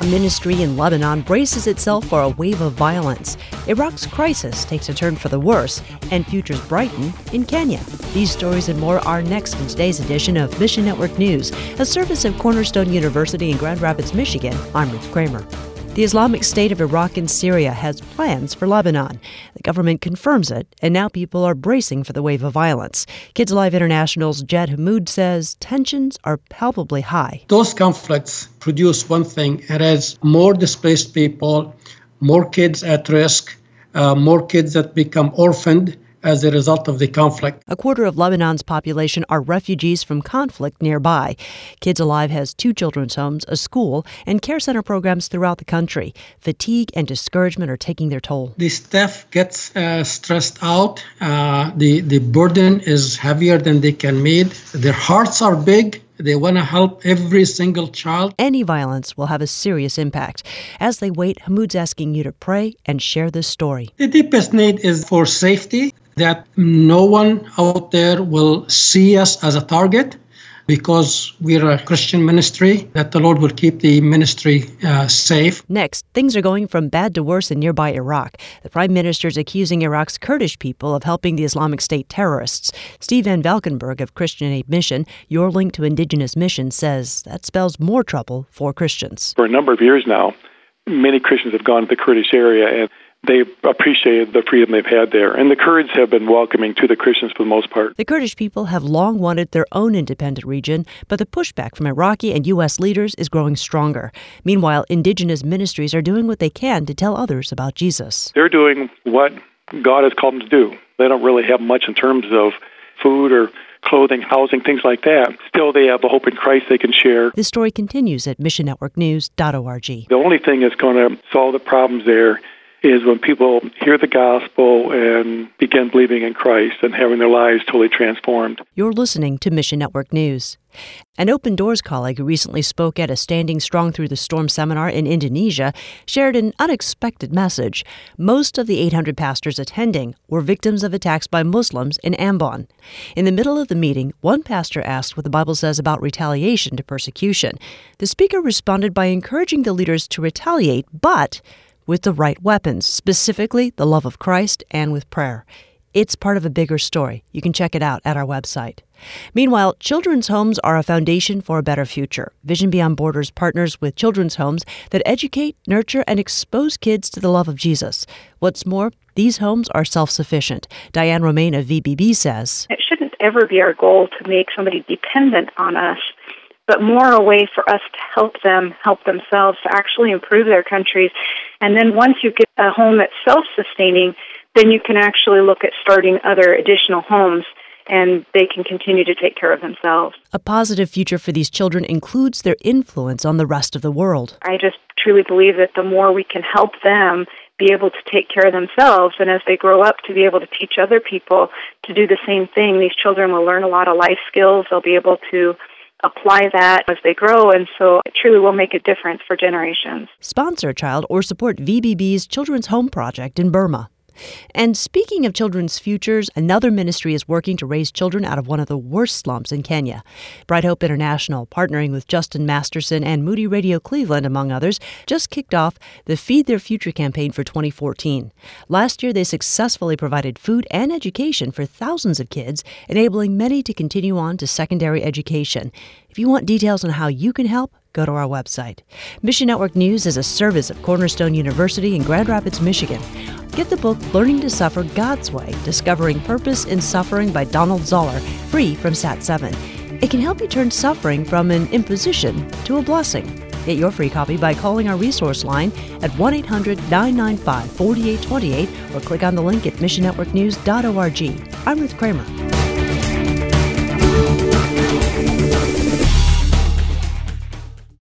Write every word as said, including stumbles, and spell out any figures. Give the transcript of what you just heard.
ministry in Lebanon braces itself for a wave of violence. Iraq's crisis takes a turn for the worse, and futures brighten in Kenya. These stories and more are next in today's edition of Mission Network News, a service of Cornerstone University in Grand Rapids, Michigan. I'm Ruth Kramer. The Islamic State of Iraq and Syria has plans for Lebanon. The government confirms it, and now people are bracing for the wave of violence. Kids Alive International's Jed Hammoud says tensions are palpably high. Those conflicts produce one thing. It is more displaced people, more kids at risk, uh, more kids that become orphaned as a result of the conflict. A quarter of Lebanon's population are refugees from conflict nearby. Kids Alive has two children's homes, a school, and care center programs throughout the country. Fatigue and discouragement are taking their toll. The staff gets uh, stressed out. Uh, the, the burden is heavier than they can meet. Their hearts are big. They want to help every single child. Any violence will have a serious impact. As they wait, Hammoud's asking you to pray and share this story. The deepest need is for safety, that no one out there will see us as a target, because we're a Christian ministry, that the Lord will keep the ministry uh, safe. Next, things are going from bad to worse in nearby Iraq. The Prime Minister is accusing Iraq's Kurdish people of helping the Islamic State terrorists. Steve Van Valkenburg of Christian Aid Mission, your link to Indigenous Mission, says that spells more trouble for Christians. For a number of years now, many Christians have gone to the Kurdish area, and they appreciated the freedom they've had there. And the Kurds have been welcoming to the Christians for the most part. The Kurdish people have long wanted their own independent region, but the pushback from Iraqi and U S leaders is growing stronger. Meanwhile, indigenous ministries are doing what they can to tell others about Jesus. They're doing what God has called them to do. They don't really have much in terms of food or clothing, housing, things like that. Still, they have the hope in Christ they can share. This story continues at mission network news dot org. The only thing that's going to solve the problems there is when people hear the gospel and begin believing in Christ and having their lives totally transformed. You're listening to Mission Network News. An Open Doors colleague who recently spoke at a Standing Strong Through the Storm seminar in Indonesia shared an unexpected message. Most of the eight hundred pastors attending were victims of attacks by Muslims in Ambon. In the middle of the meeting, one pastor asked what the Bible says about retaliation to persecution. The speaker responded by encouraging the leaders to retaliate, but with the right weapons, specifically the love of Christ and with prayer. It's part of a bigger story. You can check it out at our website. Meanwhile, children's homes are a foundation for a better future. Vision Beyond Borders partners with children's homes that educate, nurture, and expose kids to the love of Jesus. What's more, these homes are self-sufficient. Diane Romaine of V B B says, it shouldn't ever be our goal to make somebody dependent on us, but more a way for us to help them help themselves, to actually improve their countries. And then once you get a home that's self-sustaining, then you can actually look at starting other additional homes, and they can continue to take care of themselves. A positive future for these children includes their influence on the rest of the world. I just truly believe that the more we can help them be able to take care of themselves, and as they grow up to be able to teach other people to do the same thing, these children will learn a lot of life skills. They'll be able to apply that as they grow, and so it truly will make a difference for generations. Sponsor a child or support V B B's Children's Home Project in Burma. And speaking of children's futures, another ministry is working to raise children out of one of the worst slums in Kenya. Bright Hope International, partnering with Justin Masterson and Moody Radio Cleveland, among others, just kicked off the Feed Their Future campaign for twenty fourteen. Last year, they successfully provided food and education for thousands of kids, enabling many to continue on to secondary education. If you want details on how you can help, go to our website. Mission Network News is a service of Cornerstone University in Grand Rapids, Michigan. Get the book Learning to Suffer God's Way, Discovering Purpose in Suffering by Donald Zoller, free from S A T seven. It can help you turn suffering from an imposition to a blessing. Get your free copy by calling our resource line at one eight hundred nine nine five four eight two eight or click on the link at mission network news dot org. I'm Ruth Kramer.